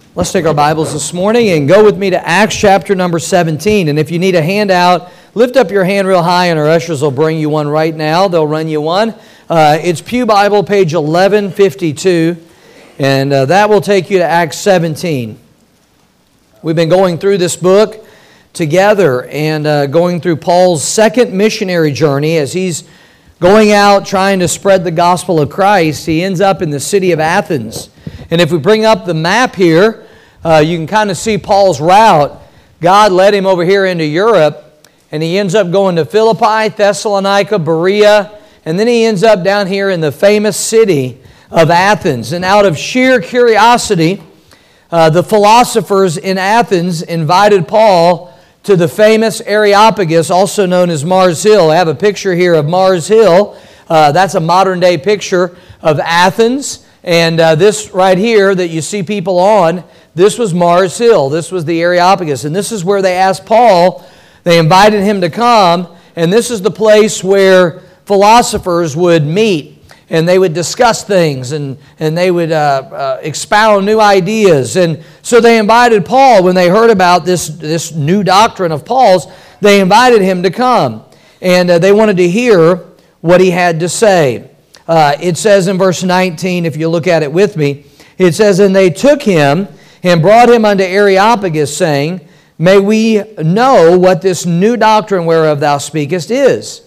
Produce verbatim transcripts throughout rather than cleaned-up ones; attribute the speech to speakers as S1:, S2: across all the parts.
S1: Let's take our Bibles this morning and go with me to Acts chapter number seventeen. And if you need a handout, lift up your hand real high and our ushers will bring you one right now. They'll run you one. Uh, it's Pew Bible, page eleven fifty-two. And uh, that will take you to Acts seventeen. We've been going through this book together and uh, going through Paul's second missionary journey as he's going out trying to spread the gospel of Christ. He ends up in the city of Athens. And if we bring up the map here, uh, you can kind of see Paul's route. God led him over here into Europe, and he ends up going to Philippi, Thessalonica, Berea, and then he ends up down here in the famous city of Athens. And out of sheer curiosity, uh, the philosophers in Athens invited Paul to the famous Areopagus, also known as Mars Hill. I have a picture here of Mars Hill. Uh, that's a modern-day picture of Athens. And uh, this right here that you see people on, this was Mars Hill. This was the Areopagus. And this is where they asked Paul, they invited him to come, and this is the place where philosophers would meet, and they would discuss things, and, and they would uh, uh, expound new ideas. And so they invited Paul, when they heard about this, this new doctrine of Paul's, they invited him to come. And uh, they wanted to hear what he had to say. Uh, it says in verse nineteen, if you look at it with me, it says, "And they took him and brought him unto Areopagus, saying, May we know what this new doctrine whereof thou speakest is.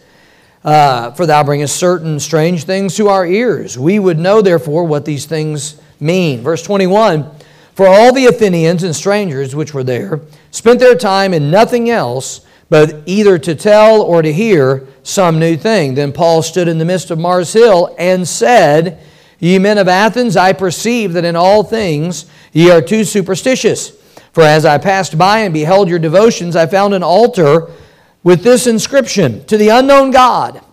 S1: Uh, for thou bringest certain strange things to our ears. We would know therefore what these things mean." Verse twenty-one, "For all the Athenians and strangers which were there spent their time in nothing else, but either to tell or to hear some new thing. Then Paul stood in the midst of Mars Hill and said, Ye men of Athens, I perceive that in all things ye are too superstitious. For as I passed by and beheld your devotions, I found an altar with this inscription, To the unknown God,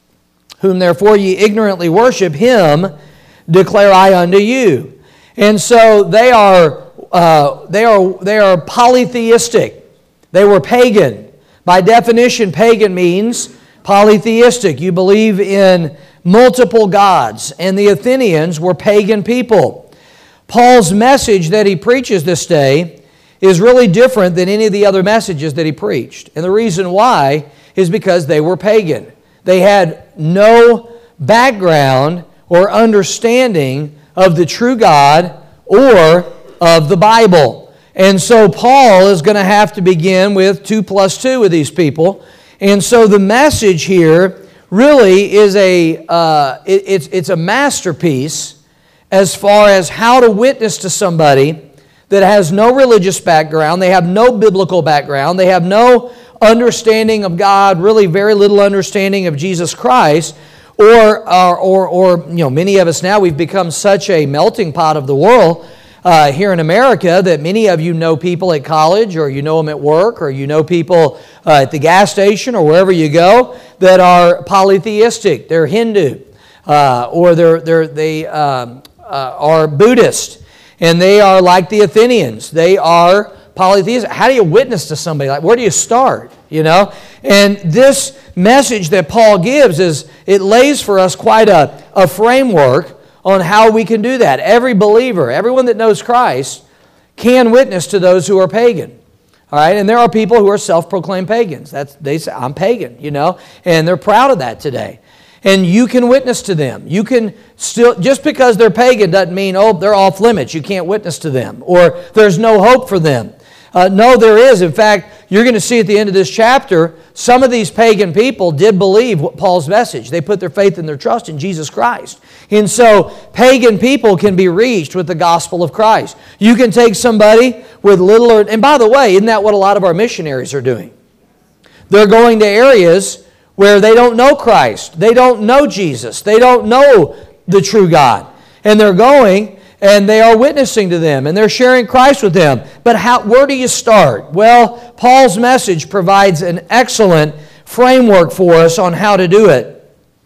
S1: whom therefore ye ignorantly worship, him declare I unto you." And so they are, uh, they are, they are polytheistic. They were pagan. By definition, pagan means polytheistic. You believe in multiple gods. And the Athenians were pagan people. Paul's message that he preaches this day is really different than any of the other messages that he preached. And the reason why is because they were pagan. They had no background or understanding of the true God or of the Bible. And so Paul is going to have to begin with two plus two with these people. And so the message here really is a, uh, it, it's, it's a masterpiece as far as how to witness to somebody that has no religious background, they have no biblical background, they have no understanding of God, really very little understanding of Jesus Christ, or, or, or, or you know, many of us now, we've become such a melting pot of the world uh, here in America that many of you know people at college, or you know them at work, or you know people uh, at the gas station, or wherever you go, that are polytheistic. They're Hindu, uh, or they're, they're, they um, uh, are Buddhist. And they are like the Athenians. They are polytheistic. How do you witness to somebody? Like, where do you start? You know? And this message that Paul gives is, it lays for us quite a, a framework on how we can do that. Every believer, everyone that knows Christ, can witness to those who are pagan. All right? And there are people who are self-proclaimed pagans. That's, they say, I'm pagan, you know? And they're proud of that today. And you can witness to them. You can still, just because they're pagan doesn't mean, oh, they're off limits. You can't witness to them. Or there's no hope for them. Uh, no, there is. In fact, you're going to see at the end of this chapter, some of these pagan people did believe what Paul's message. They put their faith and their trust in Jesus Christ. And so, pagan people can be reached with the gospel of Christ. You can take somebody with little or, and by the way, isn't that what a lot of our missionaries are doing? They're going to areas where they don't know Christ. They don't know Jesus. They don't know the true God. And they're going and they are witnessing to them and they're sharing Christ with them. But how? Where do you start? Well, Paul's message provides an excellent framework for us on how to do it.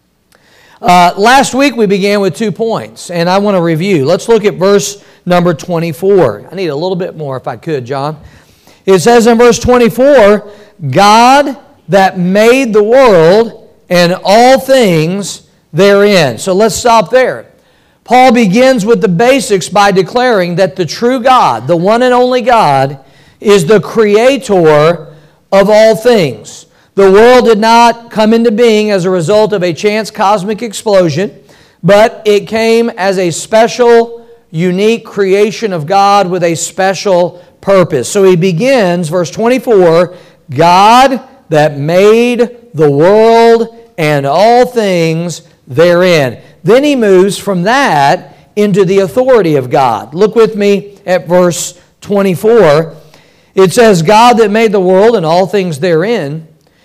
S1: Uh, last week we began with two points, and I want to review. Let's look at verse number twenty-four. I need a little bit more if I could, John. It says in verse twenty-four, God that made the world and all things therein. So let's stop there. Paul begins with the basics by declaring that the true God, the one and only God, is the creator of all things. The world did not come into being as a result of a chance cosmic explosion, but it came as a special, unique creation of God with a special purpose. So he begins, verse twenty-four, God that made the world and all things therein. Then he moves from that into the authority of God. Look with me at verse twenty-four. It says, God that made the world and all things therein,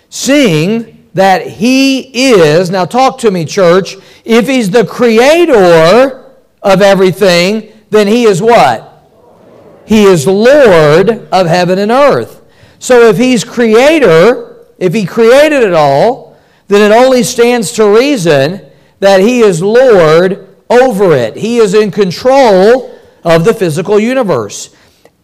S1: seeing that He is, now talk to me, church, if He's the creator of everything, then He is what? He is Lord of heaven and earth. So if He's creator, if He created it all, then it only stands to reason that He is Lord over it. He is in control of the physical universe.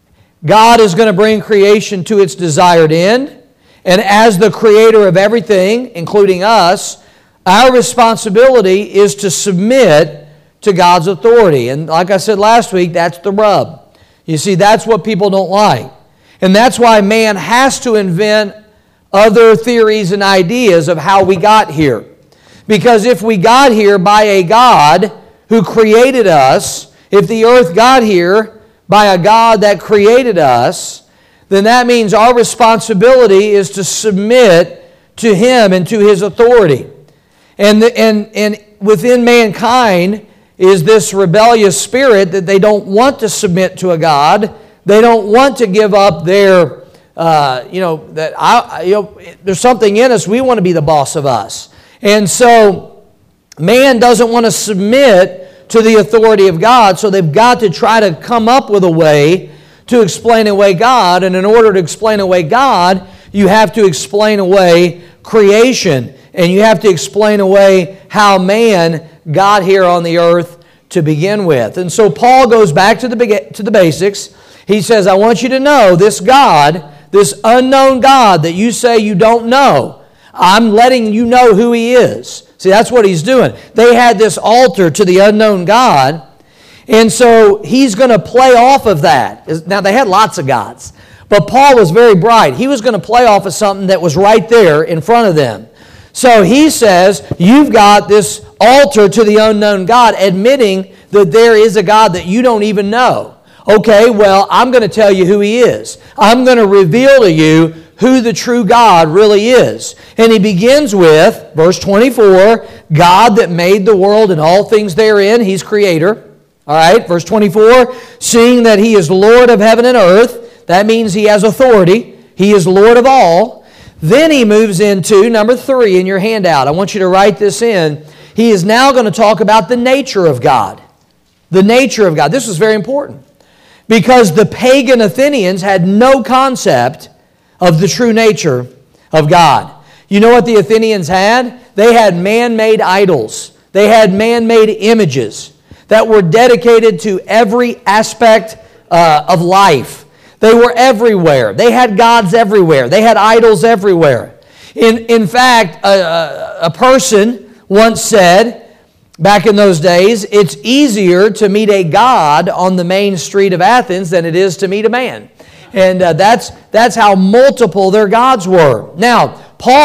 S1: God is going to bring creation to its desired end. And as the creator of everything, including us, our responsibility is to submit to God's authority. And like I said last week, that's the rub. You see, that's what people don't like. And that's why man has to invent other theories and ideas of how we got here. Because if we got here by a God who created us, if the earth got here by a God that created us, then that means our responsibility is to submit to Him and to His authority. And, the, and, and within mankind is this rebellious spirit that they don't want to submit to a God. They don't want to give up their, uh, you know, that I, you know, there's something in us, we want to be the boss of us. And so man doesn't want to submit to the authority of God, so they've got to try to come up with a way to explain away God. And in order to explain away God, you have to explain away creation. And you have to explain away how man got here on the earth to begin with. And so Paul goes back to the, to the basics. He says, I want you to know this God, this unknown God that you say you don't know, I'm letting you know who He is. See, that's what he's doing. They had this altar to the unknown God, and so he's going to play off of that. Now, they had lots of gods, but Paul was very bright. He was going to play off of something that was right there in front of them. So he says, you've got this altar to the unknown God, admitting that there is a God that you don't even know. Okay, well, I'm going to tell you who He is. I'm going to reveal to you who the true God really is. And he begins with, verse twenty-four, God that made the world and all things therein. He's creator. All right, verse twenty-four, seeing that He is Lord of heaven and earth. That means He has authority. He is Lord of all. Then he moves into number three in your handout. I want you to write this in. He is now going to talk about the nature of God. The nature of God. This is very important, because the pagan Athenians had no concept of the true nature of God. You know what the Athenians had? They had man-made idols. They had man-made images that were dedicated to every aspect uh, of life. They were everywhere. They had gods everywhere. They had idols everywhere. In, in fact, a, a, a person once said, back in those days, it's easier to meet a god on the main street of Athens than it is to meet a man. And uh, that's, that's how multiple their gods were. Now,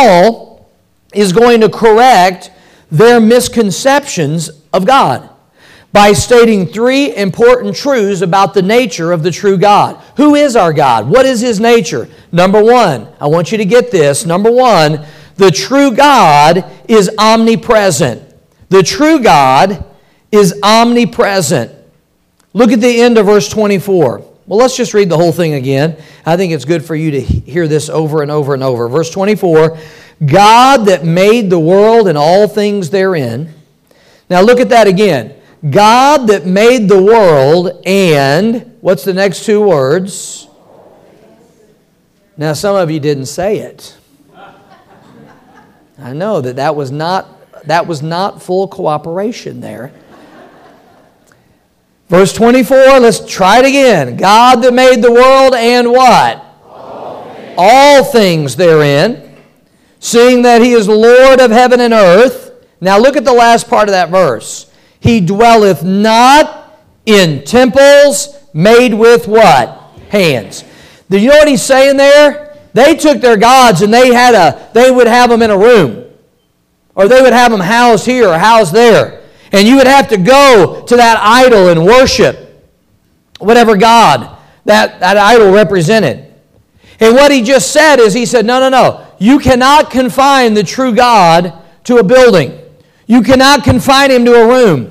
S1: Paul is going to correct their misconceptions of God by stating three important truths about the nature of the true God. Who is our God? What is His nature? Number one, I want you to get this. Number one, the true God is omnipresent. The true God is omnipresent. Look at the end of verse twenty-four. Well, let's just read the whole thing again. I think it's good for you to hear this over and over and over. Verse twenty-four, God that made the world and all things therein. Now look at that again. God that made the world and, what's the next two words? Now some of you didn't say it. I know that that was not, that was not full cooperation there. Verse twenty-four, let's try it again. God that made the world and what? All things, All things therein, seeing that He is Lord of heaven and earth. Now look at the last part of that verse. He He dwelleth not in temples made with what? Hands. Do you know what he's saying there? They took their gods and they had a, they would have them in a room. Or they would have them housed here or housed there. And you would have to go to that idol and worship whatever God that, that idol represented. And what he just said is, he said, no, no, no. You cannot confine the true God to a building. You cannot confine Him to a room.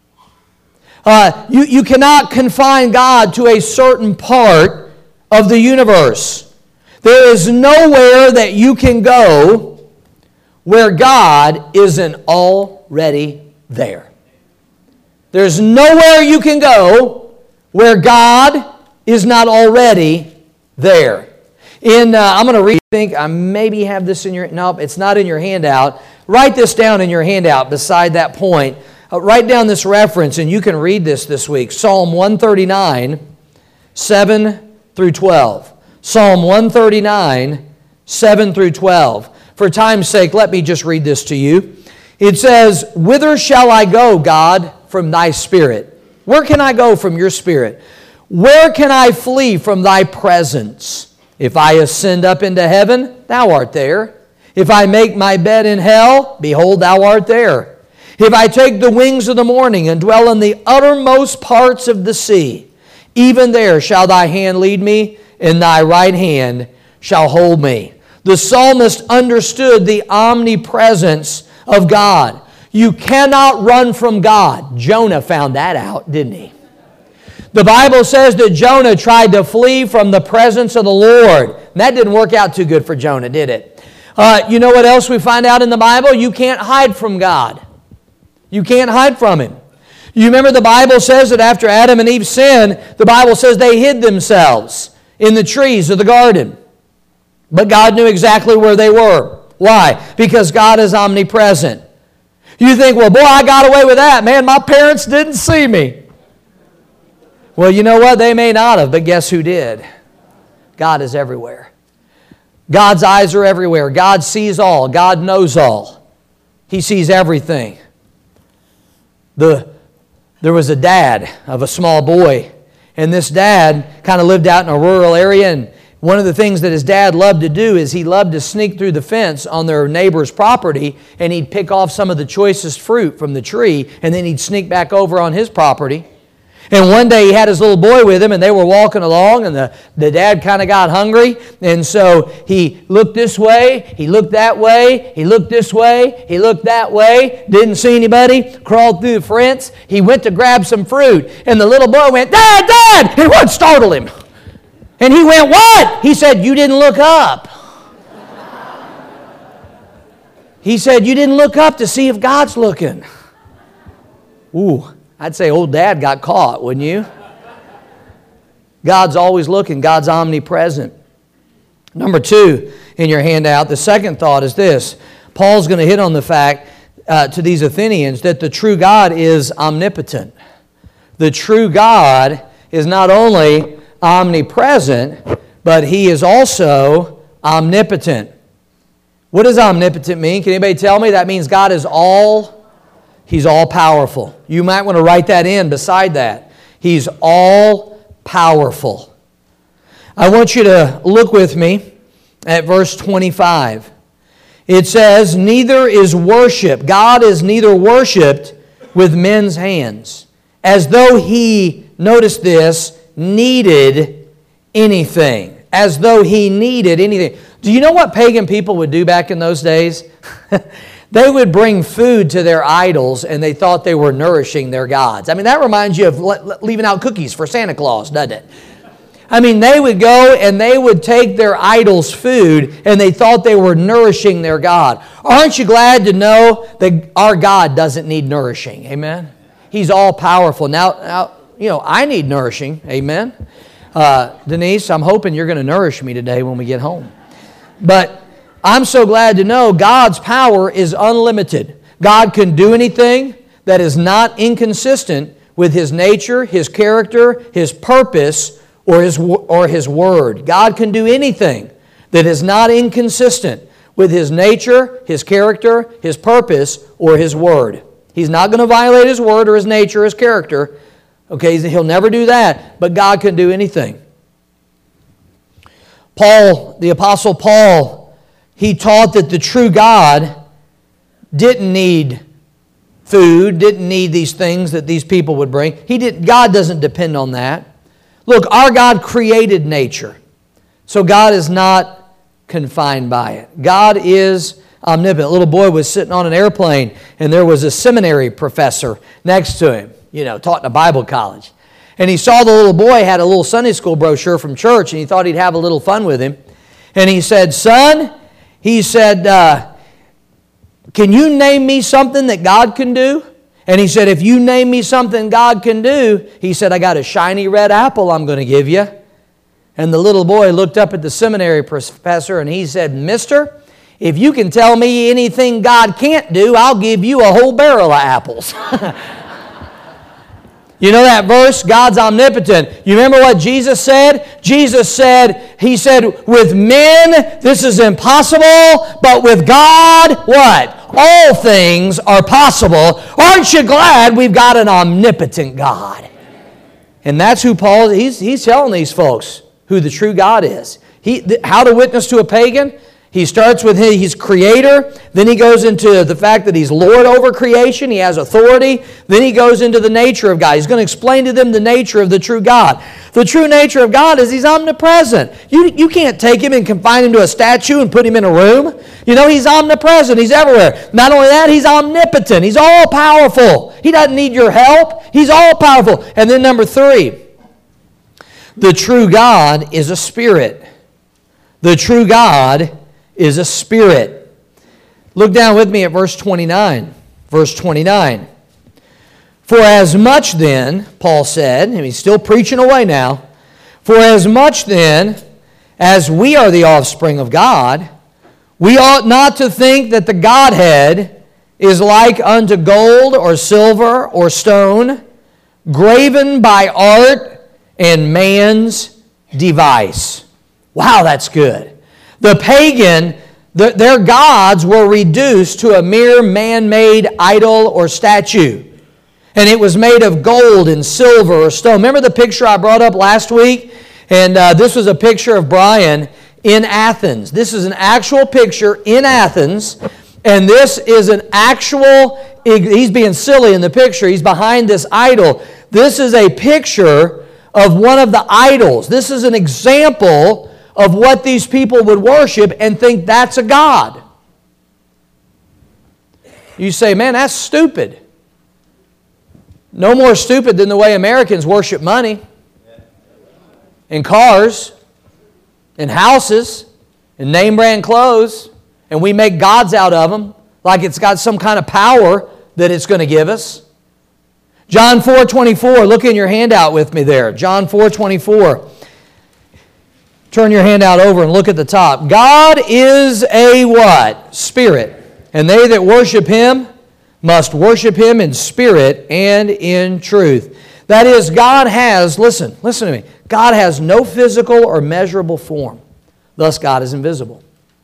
S1: Uh, you, you cannot confine God to a certain part of the universe. There is nowhere that you can go where God isn't already there. There's nowhere you can go where God is not already there. In uh, I'm going to read, I think I maybe have this in your, nope, it's not in your handout. Write this down in your handout beside that point. Uh, write down this reference and you can read this this week. Psalm one thirty-nine, seven through twelve. Psalm one thirty-nine, seven through twelve. For time's sake, let me just read this to you. It says, "Whither shall I go, God, from Thy Spirit? Where can I go from Your Spirit? Where can I flee from Thy presence? If I ascend up into heaven, Thou art there. If I make my bed in hell, behold, Thou art there. If I take the wings of the morning and dwell in the uttermost parts of the sea, even there shall Thy hand lead me, and Thy right hand shall hold me." The psalmist understood the omnipresence of God. You cannot run from God. Jonah found that out, didn't he? The Bible says that Jonah tried to flee from the presence of the Lord. And that didn't work out too good for Jonah, did it? Uh, you know what else we find out in the Bible? You can't hide from God. You can't hide from Him. You remember the Bible says that after Adam and Eve sinned, the Bible says they hid themselves in the trees of the garden. But God knew exactly where they were. Why? Because God is omnipresent. You think, well, boy, I got away with that. Man, my parents didn't see me. Well, you know what? They may not have, but guess who did? God is everywhere. God's eyes are everywhere. God sees all. God knows all. He sees everything. The, there was a dad of a small boy, and this dad kind of lived out in a rural area, and one of the things that his dad loved to do is he loved to sneak through the fence on their neighbor's property, and he'd pick off some of the choicest fruit from the tree, and then he'd sneak back over on his property. And one day he had his little boy with him, and they were walking along, and the, the dad kind of got hungry. And so he looked this way, he looked that way, he looked this way, he looked that way, didn't see anybody, crawled through the fence. He went to grab some fruit, and the little boy went, "Dad, Dad!" And what startled him? And he went, "What?" He said, "You didn't look up." He said, "You didn't look up to see if God's looking." Ooh. I'd say old dad got caught, wouldn't you? God's always looking. God's omnipresent. Number two in your handout, the second thought is this. Paul's going to hit on the fact uh, to these Athenians that the true God is omnipotent. The true God is not only omnipresent, but He is also omnipotent. What does omnipotent mean? Can anybody tell me? That means God is all He's all-powerful. You might want to write that in beside that. He's all-powerful. I want you to look with me at verse twenty-five. It says, "Neither is worship, God is neither worshipped with men's hands, as though He," notice this, "needed anything." As though He needed anything. Do you know what pagan people would do back in those days? They would bring food to their idols, and they thought they were nourishing their gods. I mean, that reminds you of leaving out cookies for Santa Claus, doesn't it? I mean, they would go and they would take their idols' food, and they thought they were nourishing their God. Aren't you glad to know that our God doesn't need nourishing? Amen? He's all-powerful. Now, now, you know, I need nourishing. Amen? Uh, Denise, I'm hoping you're going to nourish me today when we get home. But I'm so glad to know God's power is unlimited. God can do anything that is not inconsistent with His nature, His character, His purpose, or His, or His word. God can do anything that is not inconsistent with His nature, His character, His purpose, or His word. He's not going to violate His word or His nature or His character. Okay, He'll never do that. But God can do anything. Paul, the Apostle Paul, he taught that the true God didn't need food, didn't need these things that these people would bring. He did, God doesn't depend on that. Look, our God created nature. So God is not confined by it. God is omnipotent. A little boy was sitting on an airplane and there was a seminary professor next to him, you know, taught in a Bible college. And he saw the little boy had a little Sunday school brochure from church and he thought he'd have a little fun with him. And he said, son, he said, uh, can you name me something that God can do? And he said, if you name me something God can do, he said, I got a shiny red apple I'm going to give you. And the little boy looked up at the seminary professor and he said, mister, if you can tell me anything God can't do, I'll give you a whole barrel of apples. You know that verse, God's omnipotent. You remember what Jesus said? Jesus said, He said, with men this is impossible, but with God, what? All things are possible. Aren't you glad we've got an omnipotent God? And that's who Paul, he's, he's telling these folks who the true God is. He, how to witness to a pagan? He starts with his, he's creator, then he goes into the fact that he's Lord over creation, he has authority, then he goes into the nature of God. He's going to explain to them the nature of the true God. The true nature of God is He's omnipresent. You, you can't take Him and confine Him to a statue and put Him in a room. You know, He's omnipresent, He's everywhere. Not only that, He's omnipotent, He's all-powerful. He doesn't need your help, He's all-powerful. And then number three, the true God is a spirit. The true God is a spirit. Look down with me at verse twenty-nine. Verse twenty-nine. For as much then, Paul said, and he's still preaching away now, for as much then as we are the offspring of God, we ought not to think that the Godhead is like unto gold or silver or stone, graven by art and man's device. Wow, that's good. The pagan, the, their gods were reduced to a mere man-made idol or statue. And it was made of gold and silver or stone. Remember the picture I brought up last week? And uh, this was a picture of Brian in Athens. This is an actual picture in Athens. And this is an actual, he's being silly in the picture. He's behind this idol. This is a picture of one of the idols. This is an example of what these people would worship and think that's a god. You say, man, that's stupid. No more stupid than the way Americans worship money and cars and houses and name brand clothes, and we make gods out of them like it's got some kind of power that it's going to give us. John four twenty-four, look in your handout with me there. John four twenty-four. Turn your handout over and look at the top. God is a what? Spirit. And they that worship Him must worship Him in spirit and in truth. That is, God has, listen, listen to me. God has no physical or measurable form. Thus, God is invisible.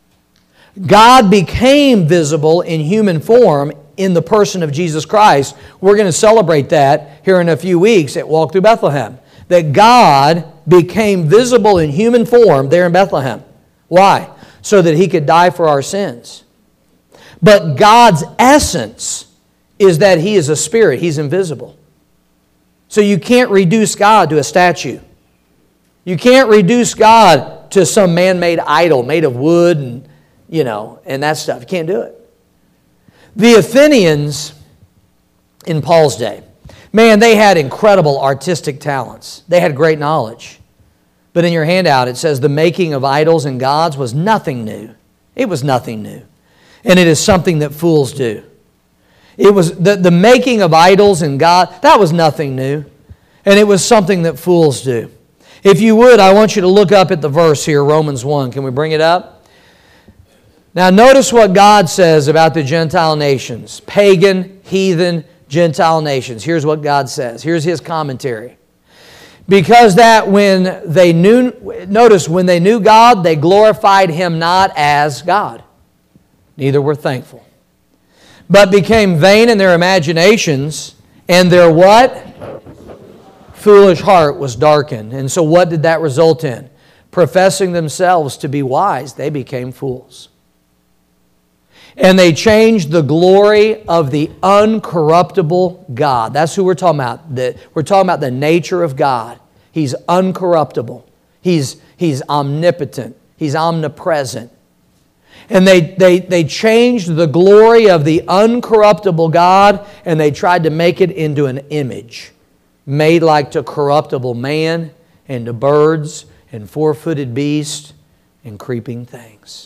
S1: God became visible in human form in the person of Jesus Christ. We're going to celebrate that here in a few weeks at Walk Through Bethlehem. That God became visible in human form there in Bethlehem. Why? So that He could die for our sins. But God's essence is that He is a spirit. He's invisible. So you can't reduce God to a statue. You can't reduce God to some man-made idol made of wood and, you know, and that stuff. You can't do it. The Athenians in Paul's day, man, they had incredible artistic talents. They had great knowledge. But in your handout, it says the making of idols and gods was nothing new. It was nothing new. And it is something that fools do. It was the, the making of idols and God, that was nothing new. And it was something that fools do. If you would, I want you to look up at the verse here, Romans one. Can we bring it up? Now notice what God says about the Gentile nations. Pagan, heathen, Gentile nations. Here's what God says. Here's His commentary. Because that when they knew, notice, when they knew God, they glorified Him not as God. Neither were thankful. but became vain in their imaginations, and their what? Foolish heart was darkened. And so what did that result in? Professing themselves to be wise, they became fools. And they changed the glory of the uncorruptible God. That's who we're talking about. The, we're talking about the nature of God. He's uncorruptible. He's, he's omnipotent. He's omnipresent. And they, they, they changed the glory of the uncorruptible God, and they tried to make it into an image made like to corruptible man and to birds and four-footed beasts and creeping things.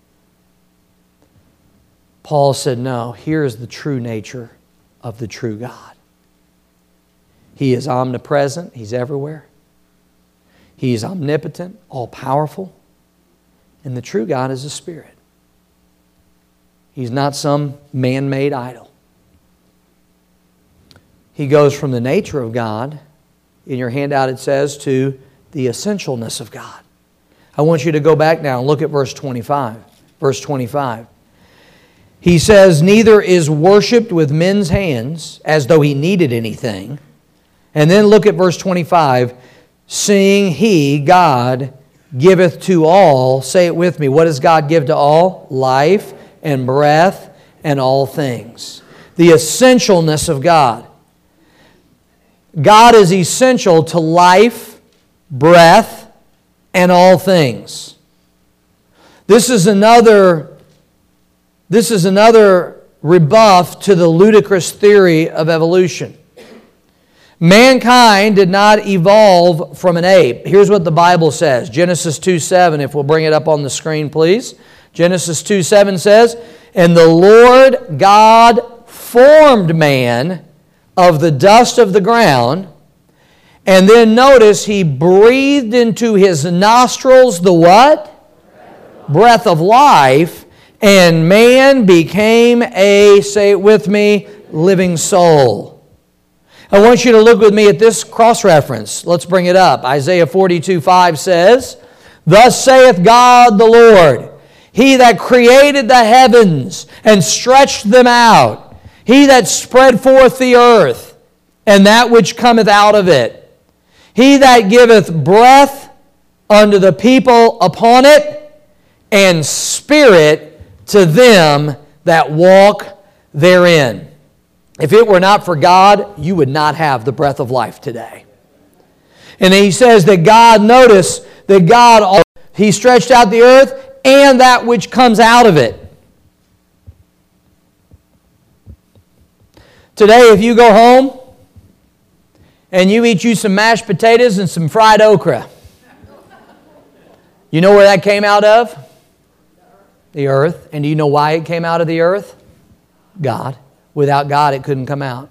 S1: Paul said, no, here is the true nature of the true God. He is omnipresent. He's everywhere. He is omnipotent, all-powerful. And the true God is a spirit. He's not some man-made idol. He goes from the nature of God, in your handout it says, to the essentialness of God. I want you to go back now and look at verse twenty-five. Verse twenty-five. He says, neither is worshipped with men's hands as though he needed anything. And then look at verse twenty-five. Seeing he, God, giveth to all, say it with me, what does God give to all? Life and breath and all things. The essentialness of God. God is essential to life, breath, and all things. This is another, this is another rebuff to the ludicrous theory of evolution. Mankind did not evolve from an ape. Here's what the Bible says. Genesis two seven, if we'll bring it up on the screen, please. Genesis two seven says, and the Lord God formed man of the dust of the ground, and then notice He breathed into his nostrils the what? Breath of life, and man became a, say it with me, living soul. I want you to look with me at this cross-reference. Let's bring it up. Isaiah forty-two five says, thus saith God the Lord, He that created the heavens and stretched them out, He that spread forth the earth, and that which cometh out of it. He that giveth breath unto the people upon it, and spirit to them that walk therein. If it were not for God, you would not have the breath of life today. And he says that God, notice that God, He stretched out the earth and that which comes out of it. Today, if you go home and you eat you some mashed potatoes and some fried okra, you know where that came out of? The earth. And do you know why it came out of the earth? God. Without God, it couldn't come out.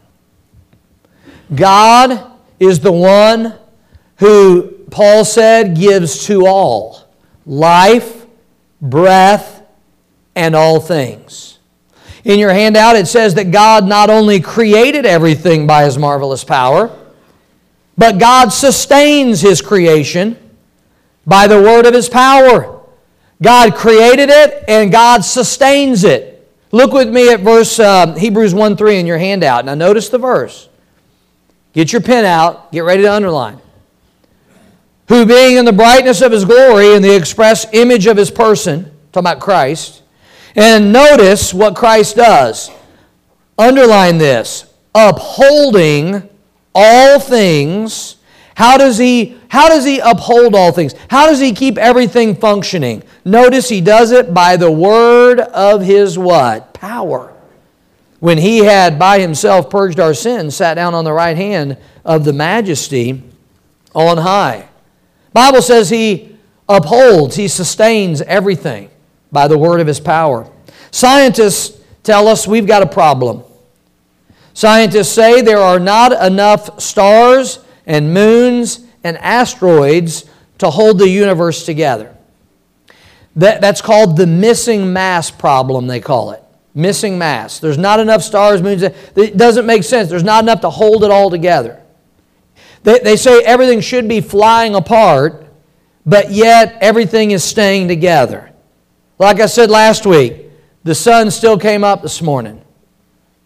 S1: God is the one who, Paul said, gives to all life, breath, and all things. In your handout, it says that God not only created everything by His marvelous power, but God sustains His creation by the word of His power. God created it and God sustains it. Look with me at verse uh, Hebrews one three in your handout. Now notice the verse. Get your pen out. Get ready to underline. Who being in the brightness of His glory and the express image of His person, talking about Christ, and notice what Christ does. Underline this. Upholding all things. How does He, how does He uphold all things? How does He keep everything functioning? Notice He does it by the word of His what? Power. When He had by Himself purged our sins, sat down on the right hand of the majesty on high. Bible says He upholds, He sustains everything by the word of His power. Scientists tell us we've got a problem. Scientists say there are not enough stars and moons and asteroids to hold the universe together. That, that's called the missing mass problem, they call it. Missing mass. There's not enough stars, moons. It doesn't make sense. There's not enough to hold it all together. They, they say everything should be flying apart, but yet everything is staying together. Like I said last week, the sun still came up this morning.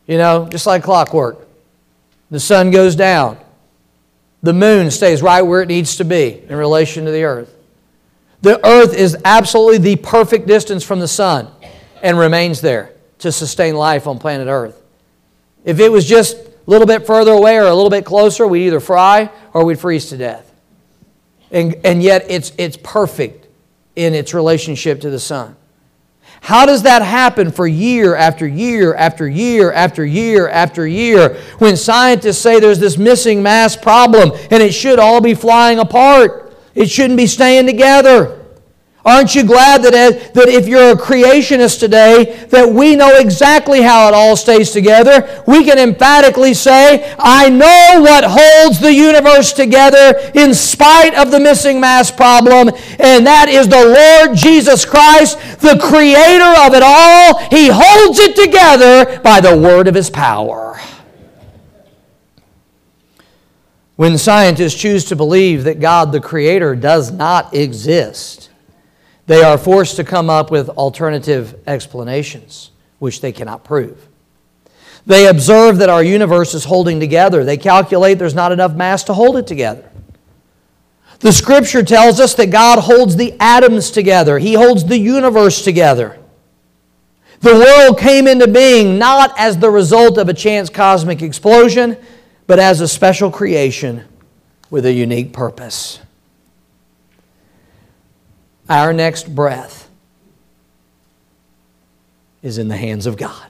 S1: You know, just like clockwork. The sun goes down. The moon stays right where it needs to be in relation to the earth. The earth is absolutely the perfect distance from the sun and remains there to sustain life on planet Earth. If it was just a little bit further away or a little bit closer, we'd either fry or we'd freeze to death. And, and yet it's, it's perfect in its relationship to the sun. How does that happen for year after year after year after year after year when scientists say there's this missing mass problem and it should all be flying apart? It shouldn't be staying together. Aren't you glad that, as, that if you're a creationist today, that we know exactly how it all stays together? We can emphatically say, I know what holds the universe together in spite of the missing mass problem, and that is the Lord Jesus Christ, the Creator of it all. He holds it together by the word of His power. When scientists choose to believe that God, the Creator, does not exist, they are forced to come up with alternative explanations, which they cannot prove. They observe that our universe is holding together. They calculate there's not enough mass to hold it together. The Scripture tells us that God holds the atoms together. He holds the universe together. The world came into being not as the result of a chance cosmic explosion, but as a special creation with a unique purpose. Our next breath is in the hands of God.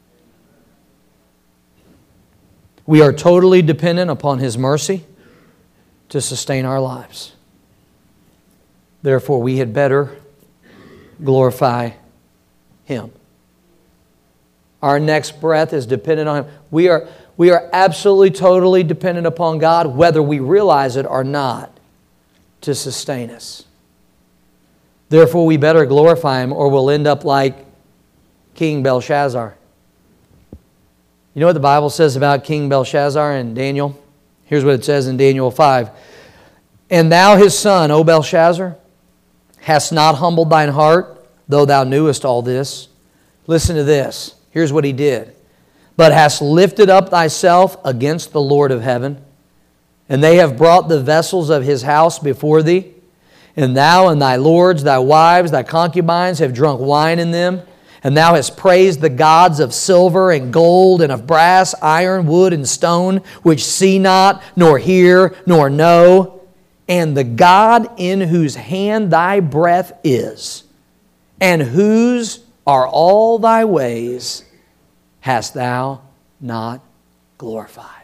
S1: We are totally dependent upon His mercy to sustain our lives. Therefore, we had better glorify Him. Our next breath is dependent on Him. We are, we are absolutely, totally dependent upon God, whether we realize it or not, to sustain us. Therefore, we better glorify Him or we'll end up like King Belshazzar. You know what the Bible says about King Belshazzar and Daniel? Here's what it says in Daniel five. And thou his son, O Belshazzar, hast not humbled thine heart, though thou knewest all this. Listen to this. Here's what he did. But hast lifted up thyself against the Lord of heaven, and they have brought the vessels of His house before thee, and thou and thy lords, thy wives, thy concubines have drunk wine in them. And thou hast praised the gods of silver and gold and of brass, iron, wood, and stone, which see not, nor hear, nor know. And the God in whose hand thy breath is, and whose are all thy ways, hast thou not glorified.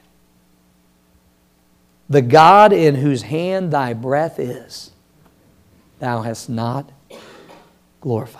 S1: The God in whose hand thy breath is, thou hast not glorified.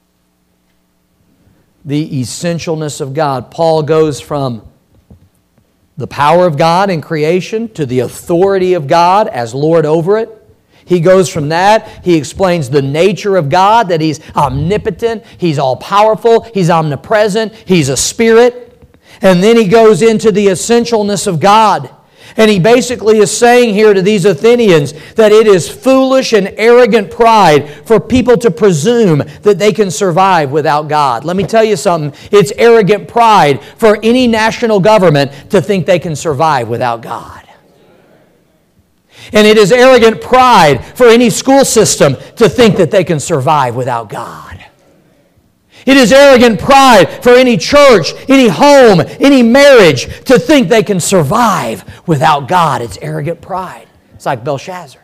S1: The essentialness of God. Paul goes from the power of God in creation to the authority of God as Lord over it. He goes from that, he explains the nature of God, that He's omnipotent, He's all-powerful, He's omnipresent, He's a spirit. And then he goes into the essentialness of God. And he basically is saying here to these Athenians that it is foolish and arrogant pride for people to presume that they can survive without God. Let me tell you something. It's arrogant pride for any national government to think they can survive without God. And it is arrogant pride for any school system to think that they can survive without God. It is arrogant pride for any church, any home, any marriage to think they can survive without God. It's arrogant pride. It's like Belshazzar.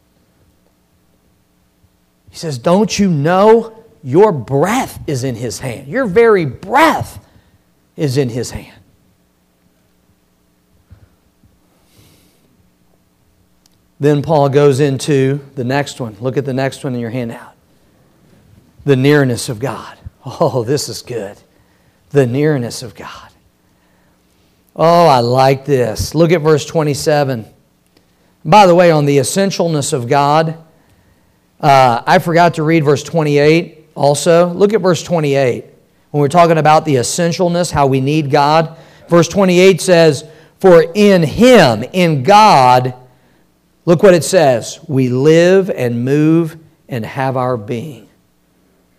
S1: He says, don't you know your breath is in His hand? Your very breath is in His hand. Then Paul goes into the next one. Look at the next one in your handout. The nearness of God. Oh, this is good. The nearness of God. Oh, I like this. Look at verse twenty-seven. By the way, on the essentialness of God, uh, I forgot to read verse twenty-eight also. Look at verse twenty-eight. When we're talking about the essentialness, how we need God. Verse twenty-eight says, for in Him, in God, look what it says, we live and move and have our being.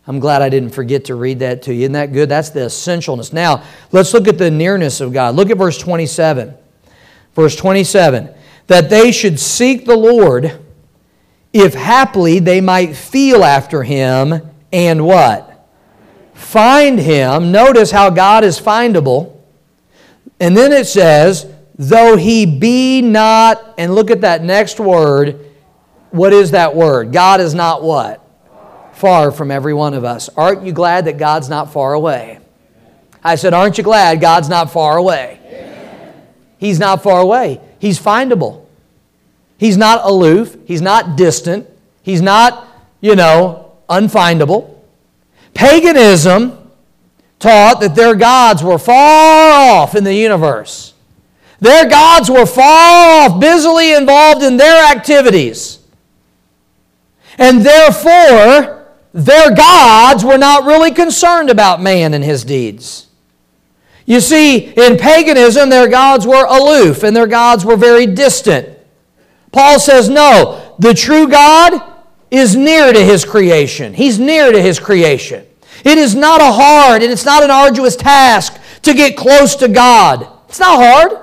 S1: I'm glad I didn't forget to read that to you. Isn't that good? That's the essentialness. Now, let's look at the nearness of God. Look at verse twenty-seven. Verse twenty-seven. That they should seek the Lord, if haply they might feel after Him, and what? Find Him. Notice how God is findable. And then it says, though He be not, and look at that next word. What is that word? God is not what? Far from every one of us. Aren't you glad that God's not far away? I said, aren't you glad God's not far away? Amen. He's not far away. He's findable. He's not aloof. He's not distant. He's not, you know, unfindable. Paganism taught that their gods were far off in the universe. Their gods were far off, busily involved in their activities. And therefore, their gods were not really concerned about man and his deeds. You see, in paganism, their gods were aloof and their gods were very distant. Paul says, no, the true God is near to His creation. He's near to His creation. It is not a hard and it's not an arduous task to get close to God. It's not hard.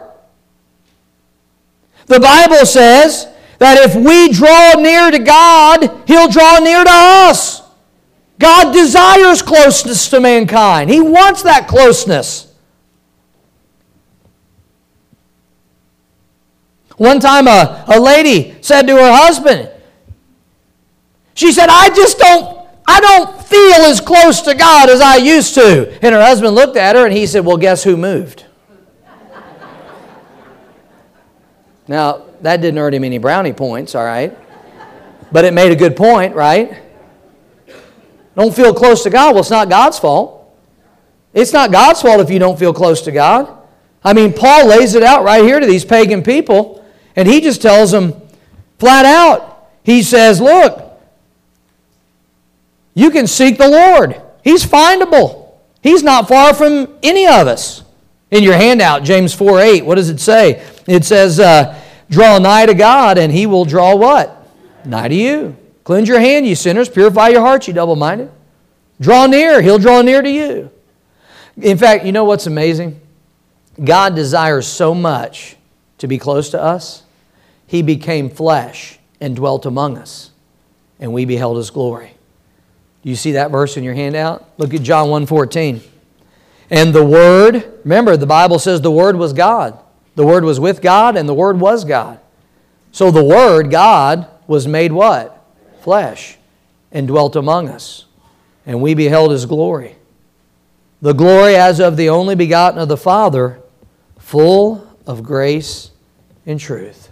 S1: The Bible says that if we draw near to God, He'll draw near to us. God desires closeness to mankind. He wants that closeness. One time a, a lady said to her husband, she said, I just don't, I don't feel as close to God as I used to. And her husband looked at her and he said, well, guess who moved? Now, that didn't earn him any brownie points, all right? But it made a good point, right? Don't feel close to God. Well, it's not God's fault. It's not God's fault if you don't feel close to God. I mean, Paul lays it out right here to these pagan people, and he just tells them flat out. He says, look, you can seek the Lord. He's findable. He's not far from any of us. In your handout, James four eight, what does it say? It says, uh, draw nigh to God, and He will draw what? Nigh to you. Cleanse your hand, you sinners. Purify your hearts, you double-minded. Draw near. He'll draw near to you. In fact, you know what's amazing? God desires so much to be close to us. He became flesh and dwelt among us, and we beheld His glory. Do you see that verse in your handout? Look at John one fourteen. And the Word, remember the Bible says the Word was God. The Word was with God and the Word was God. So the Word, God, was made what? Flesh, and dwelt among us. And we beheld His glory. The glory as of the only begotten of the Father, full of grace and truth.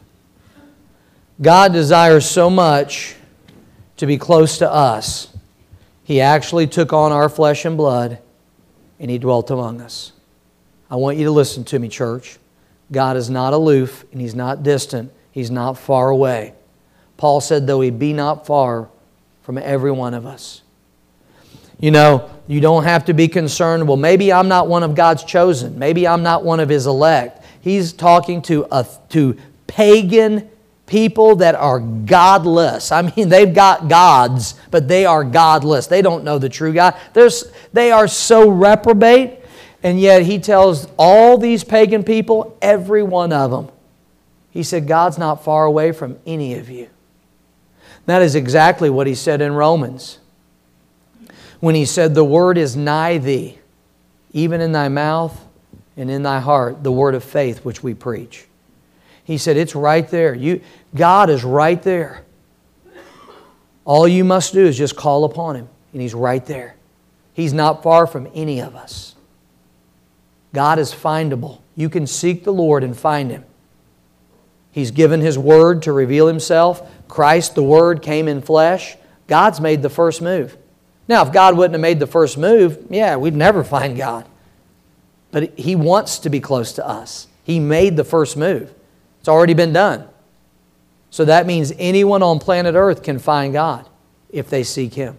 S1: God desires so much to be close to us. He actually took on our flesh and blood, and He dwelt among us. I want you to listen to me, church. God is not aloof, and He's not distant. He's not far away. Paul said, though He be not far from every one of us. You know, you don't have to be concerned, well, maybe I'm not one of God's chosen. Maybe I'm not one of His elect. He's talking to, a, to pagan people that are godless. I mean, they've got gods, but they are godless. They don't know the true God. There's, they are so reprobate, and yet He tells all these pagan people, every one of them, He said, God's not far away from any of you. That is exactly what He said in Romans. When He said, the word is nigh thee, even in thy mouth and in thy heart, the word of faith which we preach. He said, it's right there. You, God is right there. All you must do is just call upon Him, and He's right there. He's not far from any of us. God is findable. You can seek the Lord and find Him. He's given His Word to reveal Himself. Christ, the Word, came in flesh. God's made the first move. Now, if God wouldn't have made the first move, yeah, we'd never find God. But He wants to be close to us. He made the first move. It's already been done. So that means anyone on planet Earth can find God if they seek Him.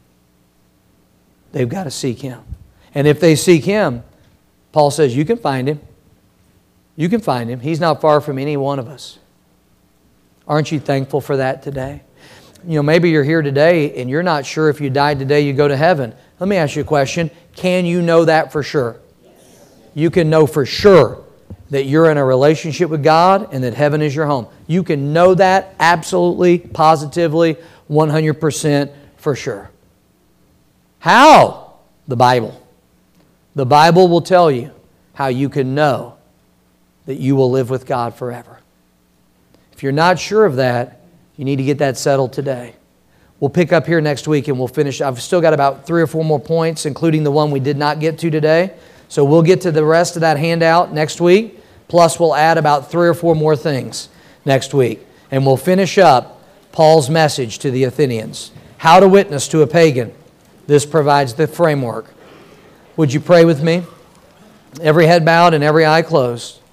S1: They've got to seek Him. And if they seek Him, Paul says, you can find Him. You can find Him. He's not far from any one of us. Aren't you thankful for that today? you know, maybe you're here today and you're not sure if you died today you go to heaven. Let me ask you a question. Can you know that for sure? You can know for sure that you're in a relationship with God and that heaven is your home. You can know that absolutely, positively, one hundred percent for sure. How? The Bible. The Bible will tell you how you can know that you will live with God forever. If you're not sure of that, you need to get that settled today. We'll pick up here next week and we'll finish. I've still got about three or four more points, including the one we did not get to today. So we'll get to the rest of that handout next week. Plus we'll add about three or four more things next week. And we'll finish up Paul's message to the Athenians. How to witness to a pagan. This provides the framework. Would you pray with me? Every head bowed and every eye closed.